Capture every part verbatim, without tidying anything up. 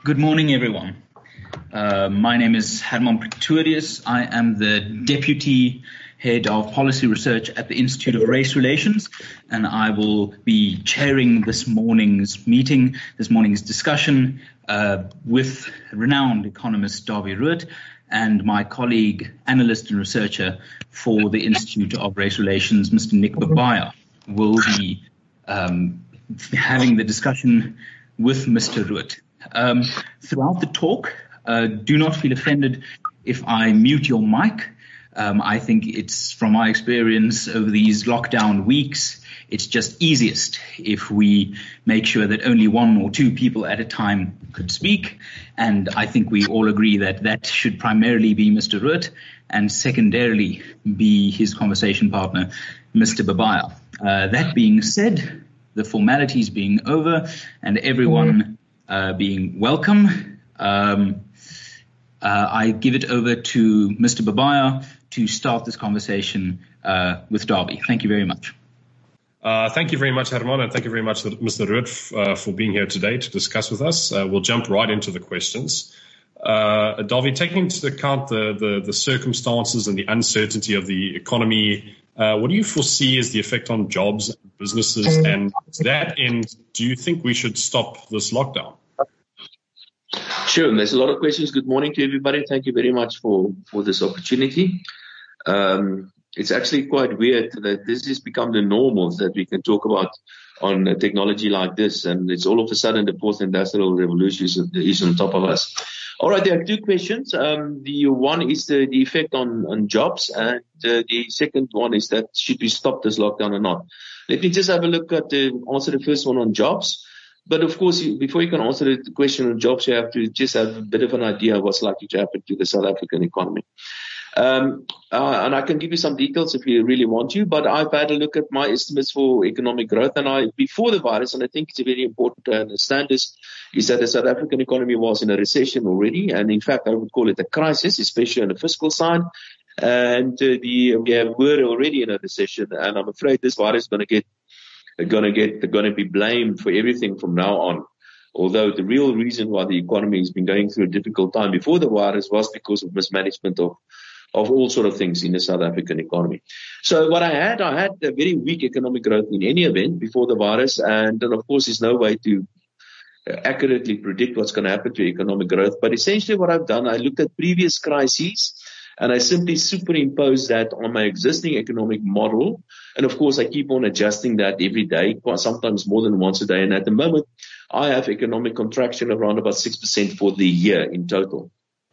Good morning, everyone. Uh, my name is Herman Pretorius. I am the Deputy Head of Policy Research at the Institute of Race Relations, and I will be chairing this morning's meeting, this morning's discussion uh, with renowned economist Dawie Ruet and my colleague, analyst and researcher for the Institute of Race Relations, Mister Nick Babaya, will be um, having the discussion with Mister Ruet. Um, throughout the talk, uh, do not feel offended if I mute your mic. Um, I think it's, from my experience over these lockdown weeks, it's just easiest if we make sure that only one or two people at a time could speak. And I think we all agree that that should primarily be Mister Ruet and secondarily be his conversation partner, Mister Babaya. Uh, that being said, the formalities being over and everyone uh, being welcome, um, uh, I give it over to Mister Babaya to start this conversation uh, with Dawie. Thank you very much. Uh, thank you very much, Herman, and thank you very much, Mister Ruet, uh, for being here today to discuss with us. Uh, we'll jump right into the questions. Uh, Dawie, taking into account the, the, the circumstances and the uncertainty of the economy, uh, what do you foresee as the effect on jobs and businesses? And to that end, do you think we should stop this lockdown? Sure. There's a lot of questions. Good morning to everybody. Thank you very much for, for this opportunity. Um, it's actually quite weird that this has become the normal that we can talk about on a technology like this. And it's all of a sudden the fourth industrial revolution is, is on top of us. All right. There are two questions. Um, the one is the, the effect on, on jobs. And uh, the second one is that should we stop this lockdown or not? Let me just have a look at the answer the first one on jobs. But of course, before you can answer the question on jobs, you have to just have a bit of an idea of what's likely to happen to the South African economy. Um, uh, and I can give you some details if you really want to, but I've had a look at my estimates for economic growth. And I, before the virus, and I think it's very important to understand this, is that the South African economy was in a recession already. And in fact, I would call it a crisis, especially on the fiscal side. And uh, the, we have, were already in a recession. And I'm afraid this virus is going to get They're going to get, they're going to be blamed for everything from now on. Although the real reason why the economy has been going through a difficult time before the virus was because of mismanagement of, of all sort of things in the South African economy. So what I had, I had a very weak economic growth in any event before the virus. And then of course there's no way to accurately predict what's going to happen to economic growth. But essentially what I've done, I looked at previous crises and I simply superimposed that on my existing economic model. And of course, I keep on adjusting that every day, sometimes more than once a day. And at the moment, I have economic contraction around about six percent for the year in total.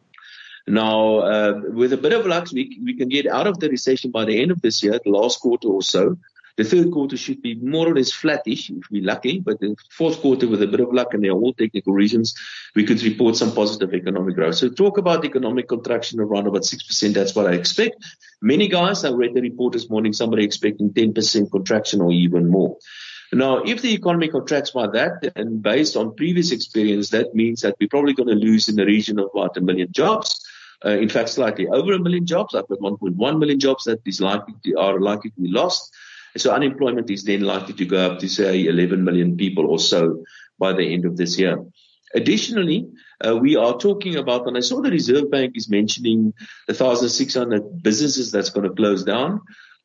Now, uh, with a bit of luck, we, we can get out of the recession by the end of this year, the last quarter or so. The third quarter should be more or less flattish if we're lucky, but the fourth quarter, with a bit of luck, and there are all technical reasons, we could report some positive economic growth. So talk about economic contraction around about six percent. That's what I expect. Many guys, I read the report this morning, somebody expecting ten percent contraction or even more. Now, if the economy contracts by that, and based on previous experience, that means that we're probably going to lose in the region of about a million jobs. Uh, in fact, slightly over a million jobs, up at one point one million jobs that is likely to, are likely to be lost. So unemployment is then likely to go up to, say, eleven million people or so by the end of this year. Additionally, uh, we are talking about, and I saw the Reserve Bank is mentioning one thousand six hundred businesses that's going to close down.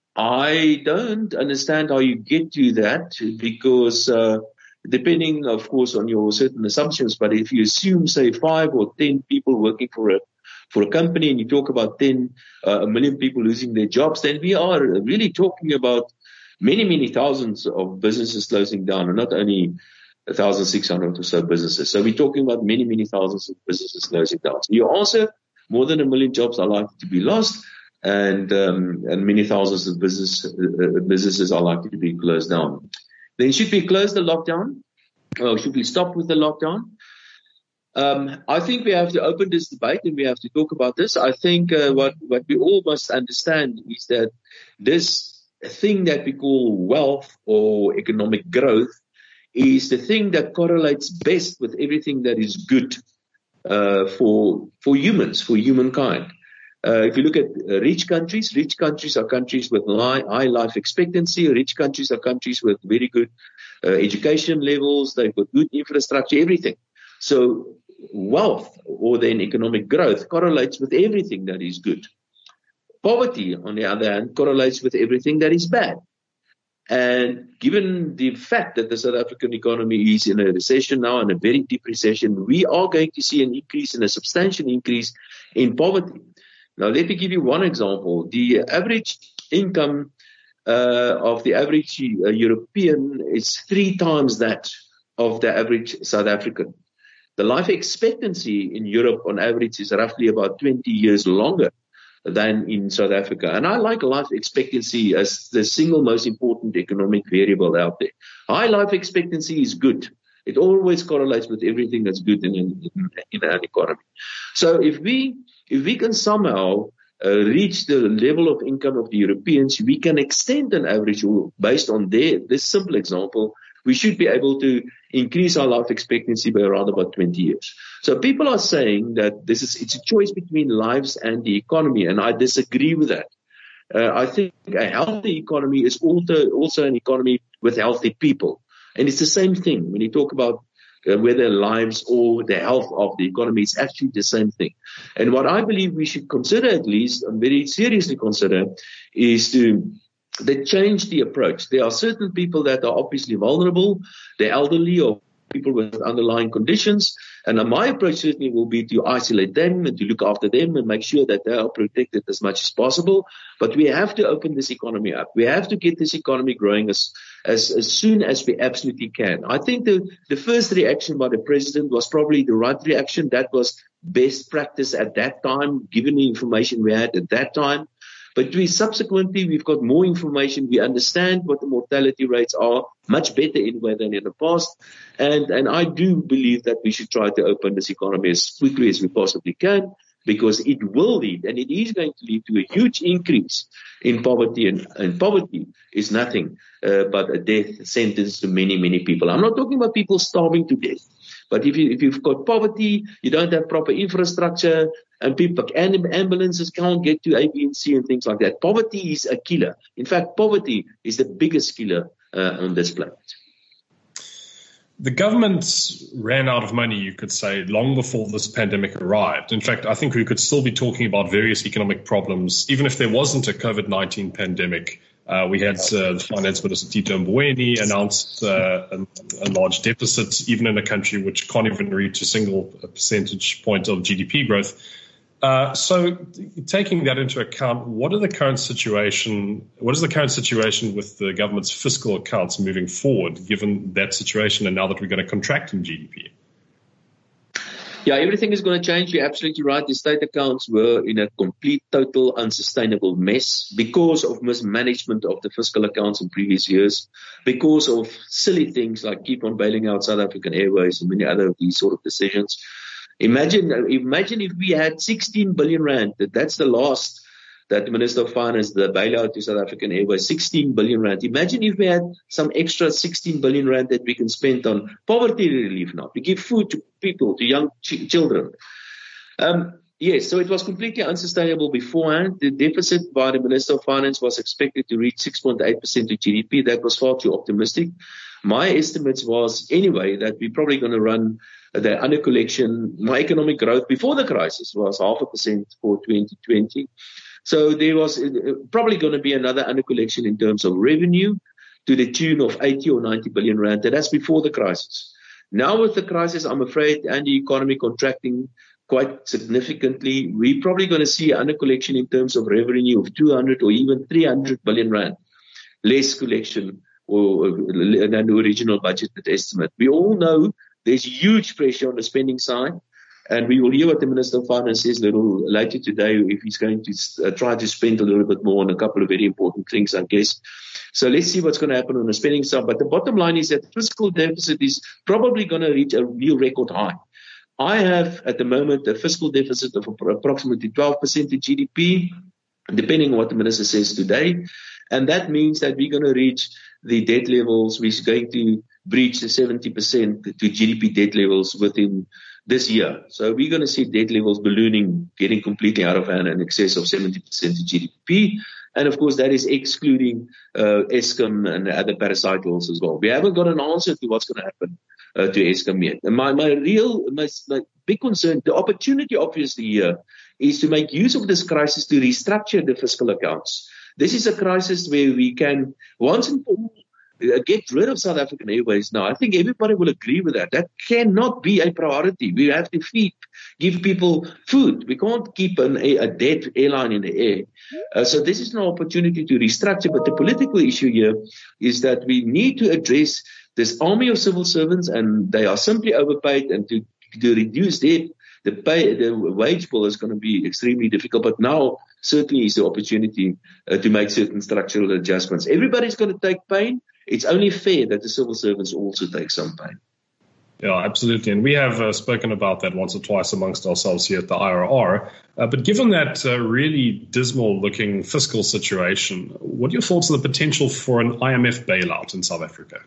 I don't understand how you get to that because uh, depending, of course, on your certain assumptions, but if you assume, say, five or ten people working for a for a company and you talk about ten, uh, a million people losing their jobs, then we are really talking about many, many thousands of businesses closing down, and not only one thousand six hundred or so businesses. So we're talking about many, many thousands of businesses closing down. So you answer, more than a million jobs are likely to be lost, and um, and many thousands of business, uh, businesses are likely to be closed down. Then should we close the lockdown? Or should we stop with the lockdown? Um, I think we have to open this debate and we have to talk about this. I think uh, what, what we all must understand is that this thing that we call wealth or economic growth is the thing that correlates best with everything that is good uh, for for humans, for humankind. Uh, if you look at uh, rich countries, rich countries are countries with high, high life expectancy. Rich countries are countries with very good uh, education levels. They've got good infrastructure, everything. So wealth or then economic growth correlates with everything that is good. Poverty, on the other hand, correlates with everything that is bad. And given the fact that the South African economy is in a recession now, in a very deep recession, we are going to see an increase, and a substantial increase in poverty. Now, let me give you one example. The average income uh, of the average uh, European is three times that of the average South African. The life expectancy in Europe on average is roughly about twenty years longer than in South Africa. And I like life expectancy as the single most important economic variable out there. High life expectancy is good. It always correlates with everything that's good in an, in, in an economy. So if we, if we can somehow uh, reach the level of income of the Europeans, we can extend an average rule based on their, this simple example. We should be able to increase our life expectancy by around about twenty years. So people are saying that this is, it's a choice between lives and the economy, and I disagree with that. Uh, I think a healthy economy is also, also an economy with healthy people. And it's the same thing when you talk about uh, whether lives or the health of the economy, it's actually the same thing. And what I believe we should consider, at least, and very seriously consider, is to They change the approach. There are certain people that are obviously vulnerable, the elderly or people with underlying conditions. And my approach certainly will be to isolate them and to look after them and make sure that they are protected as much as possible. But we have to open this economy up. We have to get this economy growing as, as, as soon as we absolutely can. I think the, the first reaction by the president was probably the right reaction. That was best practice at that time, given the information we had at that time. But we subsequently, we've got more information. We understand what the mortality rates are much better anyway than in the past. And, and I do believe that we should try to open this economy as quickly as we possibly can, because it will lead, and it is going to lead to a huge increase in poverty. And, and poverty is nothing uh, but a death sentence to many, many people. I'm not talking about people starving to death. But if, you, if you've got poverty, you don't have proper infrastructure, and people and ambulances can't get to A, B, and C and things like that. Poverty is a killer. In fact, poverty is the biggest killer uh, on this planet. The government ran out of money, you could say, long before this pandemic arrived. In fact, I think we could still be talking about various economic problems, even if there wasn't a COVID nineteen pandemic. Uh, we had uh, the Finance Minister Tito Mboweni announced uh, a, a large deficit, even in a country which can't even reach a single percentage point of G D P growth. Uh, so, taking that into account, what are the current situation? What is the current situation with the government's fiscal accounts moving forward, given that situation, and now that we're going to contract in G D P? Yeah, everything is going to change. You're absolutely right. The state accounts were in a complete, total, unsustainable mess because of mismanagement of the fiscal accounts in previous years, because of silly things like keep on bailing out South African Airways and many other of these sort of decisions. Imagine, imagine if we had sixteen billion rand. That's the last that the Minister of Finance, the bailout to South African Airways, sixteen billion rand. Imagine if we had some extra sixteen billion rand that we can spend on poverty relief now, to give food to people, to young ch- children. Um, yes, so it was completely unsustainable beforehand. The deficit by the Minister of Finance was expected to reach six point eight percent of G D P. That was far too optimistic. My estimates was anyway that we're probably going to run the under collection. My economic growth before the crisis was half a percent for twenty twenty. So there was probably going to be another under collection in terms of revenue to the tune of eighty or ninety billion rand. And that's before the crisis. Now with the crisis, I'm afraid, and the economy contracting quite significantly, we're probably going to see an under collection in terms of revenue of two hundred or even three hundred billion rand less collection or than the original budgeted estimate. We all know there's huge pressure on the spending side. And we will hear what the Minister of Finance says a little later today, if he's going to uh, try to spend a little bit more on a couple of very important things, I guess. So let's see what's going to happen on the spending side. But the bottom line is that fiscal deficit is probably going to reach a new record high. I have at the moment a fiscal deficit of approximately twelve percent of G D P, depending on what the Minister says today. And that means that we're going to reach the debt levels. We're going to breach the seventy percent to G D P debt levels within this year. So we're going to see debt levels ballooning, getting completely out of hand in excess of seventy percent of G D P. And of course, that is excluding uh, Eskom and other parasitals as well. We haven't got an answer to what's going to happen uh, to Eskom yet. And my, my real, my, my big concern, the opportunity obviously here is to make use of this crisis to restructure the fiscal accounts. This is a crisis where we can once and for all get rid of South African Airways now. I think everybody will agree with that. That cannot be a priority. We have to feed, give people food. We can't keep an, a, a dead airline in the air. Uh, so this is an opportunity to restructure. But the political issue here is that we need to address this army of civil servants, and they are simply overpaid, and to, to reduce their the pay, the wage bill is going to be extremely difficult. But now certainly is the opportunity uh, to make certain structural adjustments. Everybody's going to take pain. It's only fair that the civil servants also take some pain. Yeah, absolutely. And we have uh, spoken about that once or twice amongst ourselves here at the I R R. Uh, but given that uh, really dismal-looking fiscal situation, what are your thoughts on the potential for an I M F bailout in South Africa?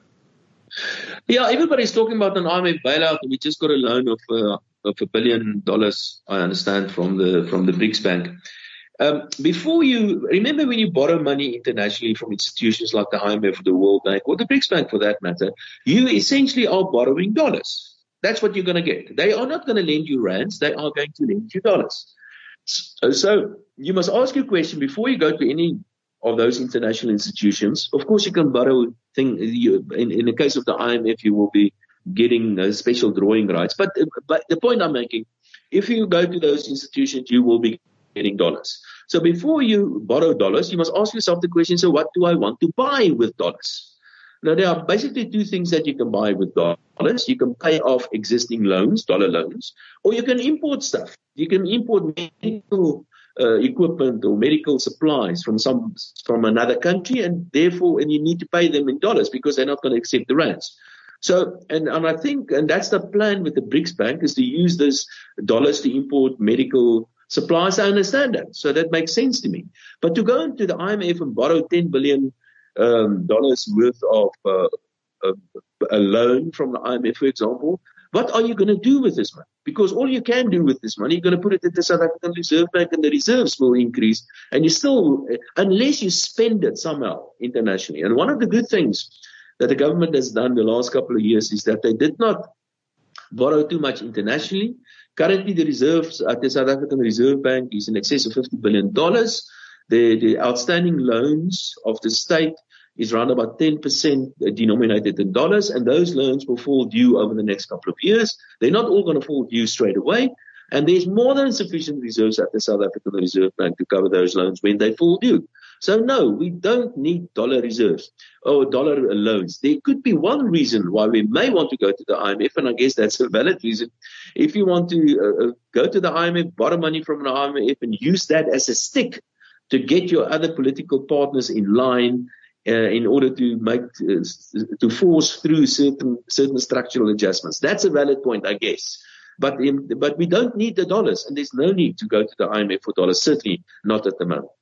Yeah, everybody's talking about an I M F bailout. We just got a loan of uh, of a billion dollars, I understand, from the from the BRICS Bank. Um, before you, remember when you borrow money internationally from institutions like the I M F, the World Bank, or the BRICS Bank for that matter, you essentially are borrowing dollars. That's what you're going to get. They are not going to lend you rands. They are going to lend you dollars. So, so you must ask your question before you go to any of those international institutions. Of course, you can borrow thing. You, in, in the case of the I M F, you will be getting uh, special drawing rights. But, but the point I'm making, if you go to those institutions, you will be getting dollars. So before you borrow dollars, you must ask yourself the question, so what do I want to buy with dollars? Now, there are basically two things that you can buy with dollars. You can pay off existing loans, dollar loans, or you can import stuff. You can import medical uh, equipment or medical supplies from some from another country, and therefore, and you need to pay them in dollars because they're not going to accept the rands. So, and, and I think, and that's the plan with the BRICS Bank, is to use those dollars to import medical supplies. I understand that. So that makes sense to me. But to go into the I M F and borrow ten billion dollars um, worth of uh, a, a loan from the I M F, for example, what are you going to do with this money? Because all you can do with this money, you're going to put it at the South African Reserve Bank, and the reserves will increase. And you still, unless you spend it somehow internationally. And one of the good things that the government has done the last couple of years is that they did not borrow too much internationally. Currently, the reserves at the South African Reserve Bank is in excess of fifty billion dollars. The, the outstanding loans of the state is around about ten percent denominated in dollars, and those loans will fall due over the next couple of years. They're not all going to fall due straight away, and there's more than sufficient reserves at the South African Reserve Bank to cover those loans when they fall due. So no, we don't need dollar reserves or dollar loans. There could be one reason why we may want to go to the I M F, and I guess that's a valid reason. If you want to uh, go to the I M F, borrow money from the I M F, and use that as a stick to get your other political partners in line uh, in order to make uh, to force through certain certain structural adjustments. That's a valid point, I guess. But in, but we don't need the dollars, and there's no need to go to the I M F for dollars. Certainly not at the moment.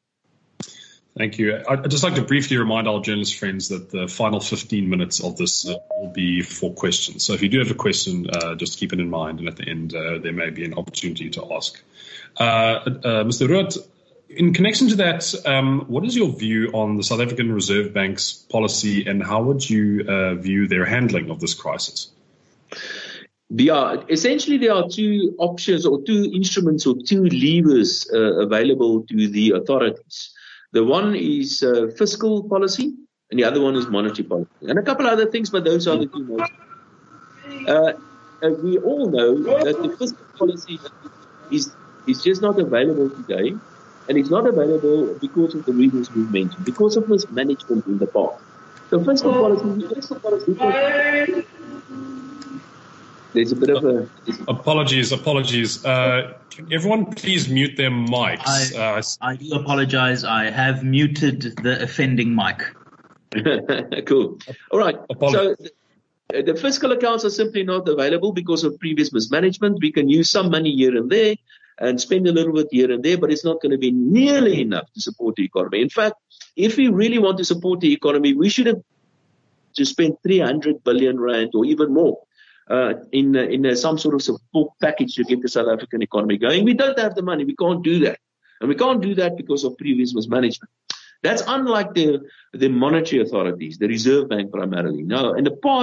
Thank you. I'd just like to briefly remind our journalist friends that the final fifteen minutes of this uh, will be for questions. So if you do have a question, uh, just keep it in mind, and at the end uh, there may be an opportunity to ask. Uh, uh, Mister Rood, in connection to that, um, what is your view on the South African Reserve Bank's policy, and how would you uh, view their handling of this crisis? Yeah, essentially there are two options or two instruments or two levers uh, available to the authorities. The one is uh, fiscal policy, and the other one is monetary policy, and a couple other things, but those are the two most. Uh, and we all know that the fiscal policy is is just not available today, and it's not available because of the reasons we've mentioned, because of mismanagement in the past. So fiscal policy, fiscal policy. There's a bit of a... Apologies, apologies. Uh, can everyone please mute their mics? I, uh, I do apologize. I have muted the offending mic. Cool. All right. Apologies. So the, the fiscal accounts are simply not available because of previous mismanagement. We can use some money here and there and spend a little bit here and there, but it's not going to be nearly enough to support the economy. In fact, if we really want to support the economy, we should have to spend three hundred billion rand or even more. Uh, in uh, in uh, some sort of support package to get the South African economy going. We don't have the money. We can't do that. And we can't do that because of previous mismanagement. That's unlike the, the monetary authorities, the Reserve Bank primarily. Now, in the past,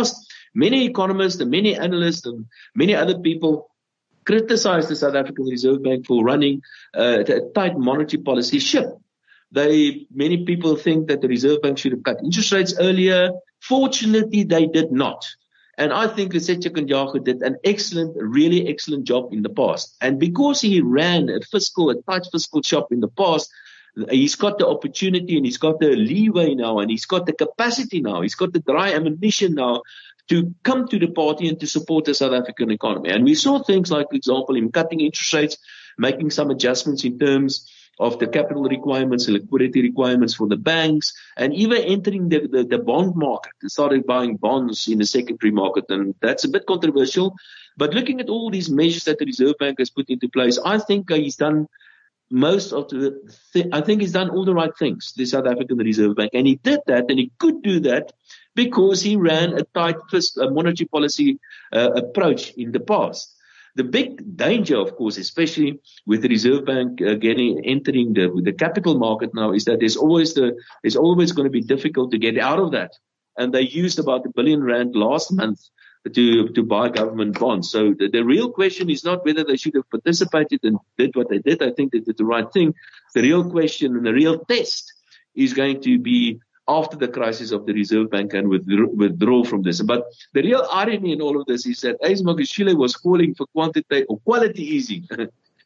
Many economists and many analysts and many other people criticize the South African Reserve Bank for running uh, a tight monetary policy ship. They, many people think that the Reserve Bank should have cut interest rates earlier. Fortunately, they did not. And I think Lesetja Kganyago did an excellent, really excellent job in the past. And because he ran a fiscal, a tight fiscal shop in the past, he's got the opportunity and he's got the leeway now and he's got the capacity now. He's got the dry ammunition now to come to the party and to support the South African economy. And we saw things like, for example, him cutting interest rates, making some adjustments in terms of the capital requirements, the liquidity requirements for the banks, and even entering the, the, the bond market. They started buying bonds in the secondary market, and that's a bit controversial. But looking at all these measures that the Reserve Bank has put into place, I think uh, he's done most of the, th- I think he's done all the right things, the South African Reserve Bank. And he did that, and he could do that because he ran a tight fist, a monetary policy uh, approach in the past. The big danger, of course, especially with the Reserve Bank uh, getting entering the the capital market now, is that there's always the it's always going to be difficult to get out of that. And they used about a billion rand last month to to buy government bonds. So the, the real question is not whether they should have participated and did what they did. I think they did the right thing. The real question and the real test is going to be after the crisis of the Reserve Bank and withdraw, withdraw from this. But the real irony in all of this is that Ace Magashule was calling for quantity or quality easing, uh,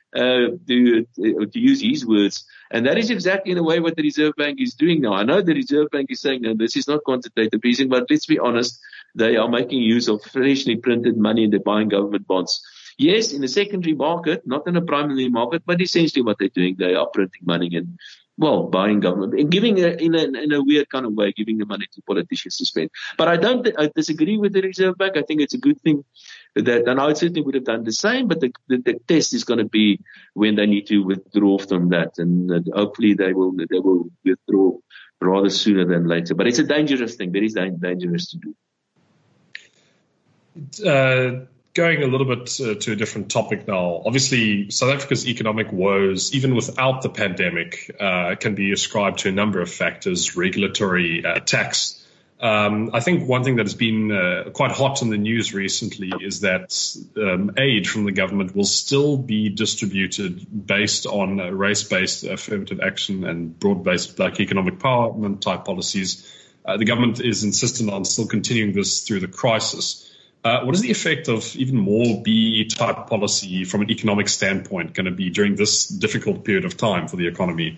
to, to use his words. And that is exactly in a way what the Reserve Bank is doing now. I know the Reserve Bank is saying, no, this is not quantitative easing, but let's be honest, they are making use of freshly printed money and they're buying government bonds. Yes, in the secondary market, not in the primary market, but essentially what they're doing, they are printing money and Well, buying government and giving a, in, a, in a weird kind of way, giving the money to politicians to spend. But I don't, I disagree with the Reserve Bank. I think it's a good thing that, and I certainly would have done the same, but the, the, the test is going to be when they need to withdraw from that. And uh, hopefully they will, they will withdraw rather sooner than later. But it's a dangerous thing. Very dangerous to do. Uh, Going a little bit uh, to a different topic now. Obviously, South Africa's economic woes, even without the pandemic, uh, can be ascribed to a number of factors, regulatory, uh, tax. Um, I think one thing that has been uh, quite hot in the news recently is that um, aid from the government will still be distributed based on uh, race-based affirmative action and broad-based black economic empowerment type policies. Uh, the government is insistent on still continuing this through the crisis. Uh, what is the effect of even more B E E-type policy from an economic standpoint going to be during this difficult period of time for the economy?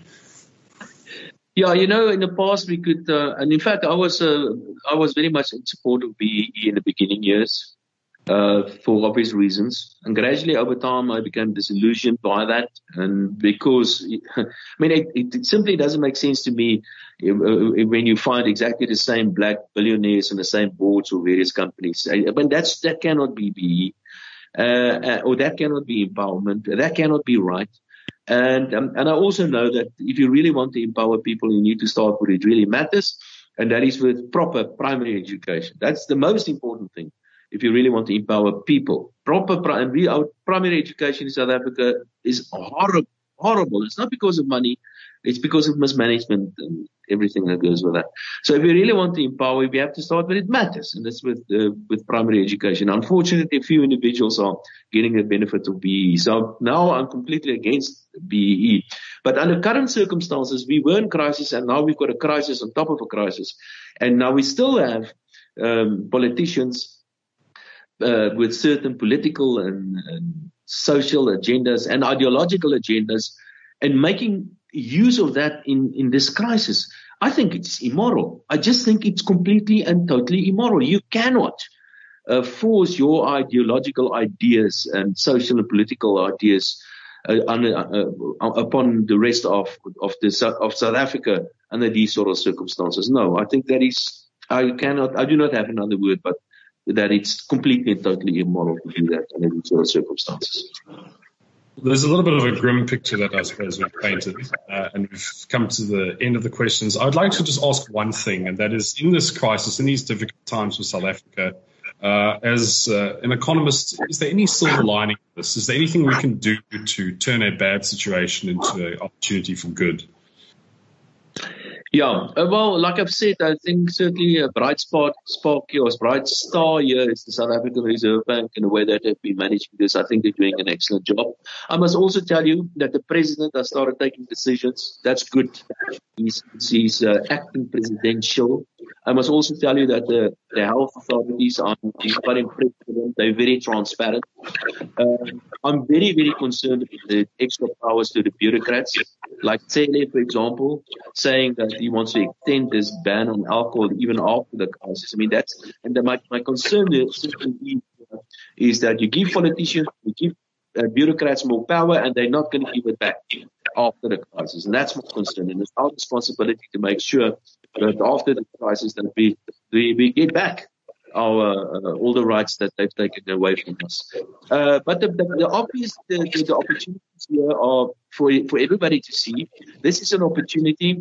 Yeah, you know, in the past we could, uh, and in fact, I was uh, I was very much in support of B E E in the beginning years uh, for obvious reasons. And gradually over time, I became disillusioned by that. And because, I mean, it, it simply doesn't make sense to me when you find exactly the same black billionaires on the same boards of various companies. I mean, that's, that cannot be B E E, uh, or that cannot be empowerment. That cannot be right. And, um, and I also know that if you really want to empower people, you need to start where it really matters. And that is with proper primary education. That's the most important thing. If you really want to empower people, proper, and we, our primary education in South Africa is horrible, horrible. It's not because of money. It's because of mismanagement and everything that goes with that. So if we really want to empower, we have to start where it matters, and that's with uh, with primary education. Unfortunately, a few individuals are getting the benefit of B E E. So now I'm completely against B E E. But under current circumstances, we were in crisis, and now we've got a crisis on top of a crisis. And now we still have um, politicians uh, with certain political and, and social agendas and ideological agendas, and making use of that in, in this crisis. I think it's immoral. I just think it's completely and totally immoral. You cannot uh, force your ideological ideas and social and political ideas uh, on, uh, upon the rest of of, the, of South Africa under these sort of circumstances. No, I think that is, I cannot, I do not have another word, but that it's completely and totally immoral to do that under these sort of circumstances. There's a little bit of a grim picture that I suppose we've painted, uh, and we've come to the end of the questions. I'd like to just ask one thing, and that is, in this crisis, in these difficult times for South Africa, uh, as uh, an economist, is there any silver lining to this? Is there anything we can do to turn a bad situation into an opportunity for good? Yeah, uh, well, like I've said, I think certainly a bright spot, spark or bright star here is the South African Reserve Bank and the way that they've been managing this. I think they're doing an excellent job. I must also tell you that the president has started taking decisions. That's good. He's, he's uh, acting presidential. I must also tell you that the, the health authorities are quite impressed with them. They're very transparent. Um, I'm very, very concerned with the extra powers to the bureaucrats, like Tsele, for example, saying that he wants to extend this ban on alcohol even after the crisis. I mean, that's, and the, my, my concern is, is that you give politicians, you give uh, bureaucrats more power, and they're not going to give it back after the crisis. And that's my concern. And it's our responsibility to make sure that after the crisis that we, we, we get back our uh, all the rights that they've taken away from us. Uh, but the, the, the obvious the, the, the opportunities here are for for everybody to see. This is an opportunity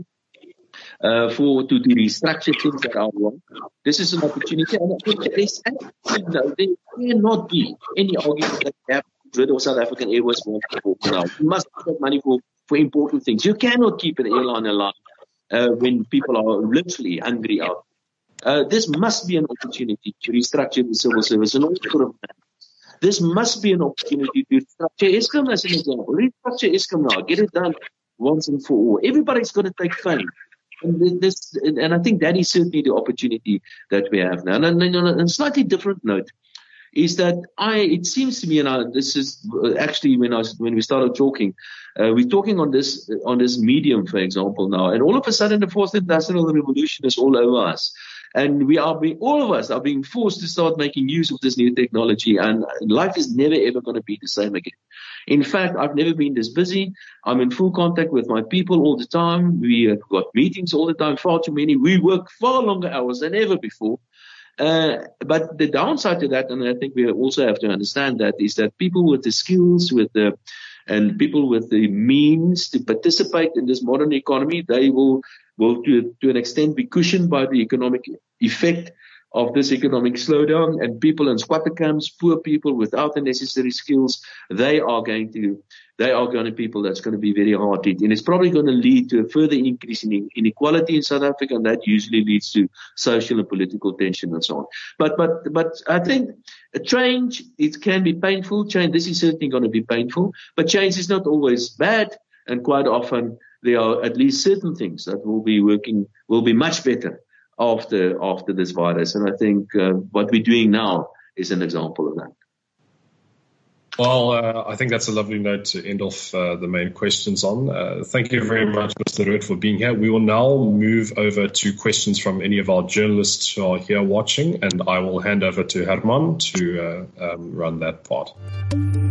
uh, for to, to restructure things that are wrong. This is an opportunity, and there's actually no, there cannot be any argument that we have to rid of South African Airways now. You must get money for, for important things. You cannot keep an airline alive uh, when people are literally hungry out. Uh, this must be an opportunity to restructure the civil service and all sort of that. This must be an opportunity to restructure Eskom as an example. Restructure Eskom now. Get it done once and for all. Everybody's got to take fame. And this, and I think that is certainly the opportunity that we have now. And on a slightly different note is that I, it seems to me, and I, this is actually when I was, when we started talking, uh, we're talking on this, on this medium, for example, now, and all of a sudden the fourth industrial revolution is all over us. And we are being, all of us are being forced to start making use of this new technology, and life is never ever going to be the same again. In fact, I've never been this busy. I'm in full contact with my people all the time. We have got meetings all the time, far too many. We work far longer hours than ever before. Uh, but the downside to that, and I think we also have to understand that, is that people with the skills, with the and people with the means to participate in this modern economy, they will will to, to an extent be cushioned by the economic effect of this economic slowdown. And people in squatter camps, poor people without the necessary skills, they are going to they are going to be people that's going to be very hard hit. And it's probably going to lead to a further increase in inequality in South Africa, and that usually leads to social and political tension and so on. But but but I think a change, it can be painful. Change, this is certainly going to be painful, but change is not always bad, and quite often there are at least certain things that will be working, will be much better after after this virus. And I think uh, what we're doing now is an example of that. Well, uh, I think that's a lovely note to end off uh, the main questions on. Uh, thank you very much, Mister Rood, for being here. We will now move over to questions from any of our journalists who are here watching, and I will hand over to Herman to uh, um, run that part.